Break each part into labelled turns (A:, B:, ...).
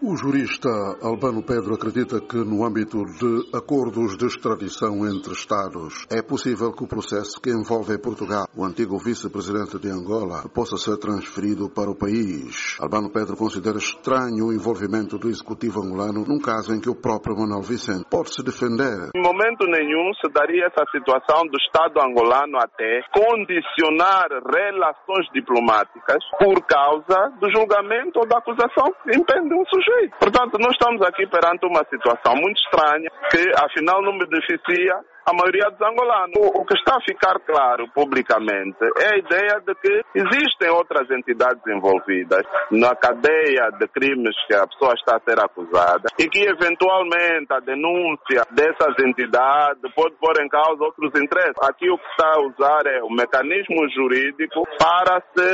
A: O jurista Albano Pedro acredita que, no âmbito de acordos de extradição entre Estados, é possível que o processo que envolve Portugal, o antigo vice-presidente de Angola, possa ser transferido para o país. Albano Pedro considera estranho o envolvimento do executivo angolano num caso em que o próprio Manuel Vicente pode se defender.
B: Em momento nenhum se daria essa situação do Estado angolano até condicionar relações diplomáticas por causa do julgamento ou da acusação que impende um sujeito. Portanto, nós estamos aqui perante uma situação muito estranha que, afinal, não beneficia a maioria dos angolanos. O que está a ficar claro publicamente é a ideia de que existem outras entidades envolvidas na cadeia de crimes que a pessoa está a ser acusada e que, eventualmente, a denúncia dessas entidades pode pôr em causa outros interesses. Aqui o que está a usar é o mecanismo jurídico para se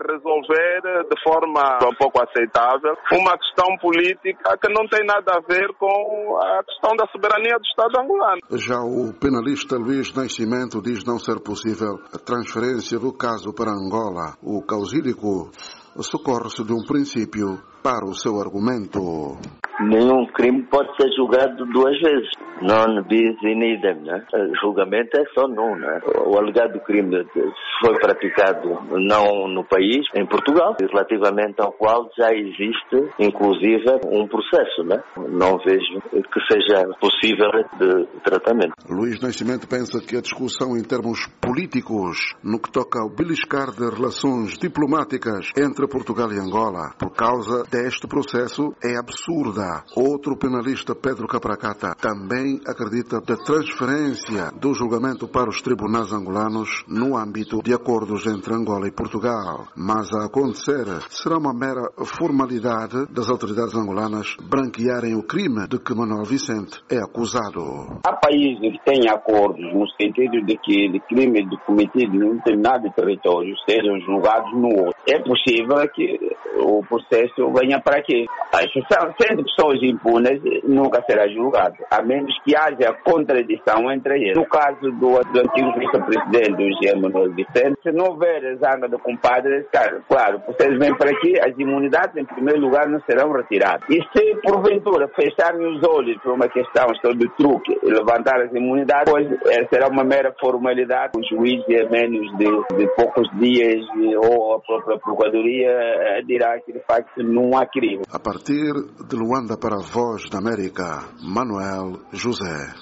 B: resolver de forma um pouco aceitável uma questão política que não tem nada a ver com a questão da soberania do Estado angolano.
A: Já o penalista Luís Nascimento diz não ser possível a transferência do caso para Angola. O causídico socorre-se de um princípio para o seu argumento.
C: Nenhum crime pode ser julgado duas vezes. Non bis in idem, né? O julgamento é só num, né? O alegado crime foi praticado não no país, em Portugal, relativamente ao qual já existe, inclusive, um processo, né? Não vejo que seja possível de tratamento.
A: Luís Nascimento pensa que a discussão em termos políticos, no que toca ao beliscar de relações diplomáticas entre Portugal e Angola, por causa deste processo, é absurda. Outro penalista, Pedro Capracata, também acredita na transferência do julgamento para os tribunais angolanos no âmbito de acordos entre Angola e Portugal. Mas a acontecer, será uma mera formalidade das autoridades angolanas branquearem o crime de que Manuel Vicente é acusado.
D: Há países que têm acordos no sentido de que de crime cometido num determinado território sejam julgados no outro. É possível que o processo venha para aqui. Sendo pessoas impunes, nunca será julgado, a menos que haja contradição entre eles. No caso do antigo vice-presidente, do G. Manuel Vicente, se não houver zanga de compadres, claro, vocês vêm para aqui, as imunidades, em primeiro lugar, não serão retiradas. E se, porventura, fecharem os olhos por uma questão de truque e levantar as imunidades, pois será uma mera formalidade. O juiz, a menos de poucos dias, ou a própria Procuradoria, dirá que, de facto, não há crime.
A: A partir de Luanda para a Voz da América, Manuel José.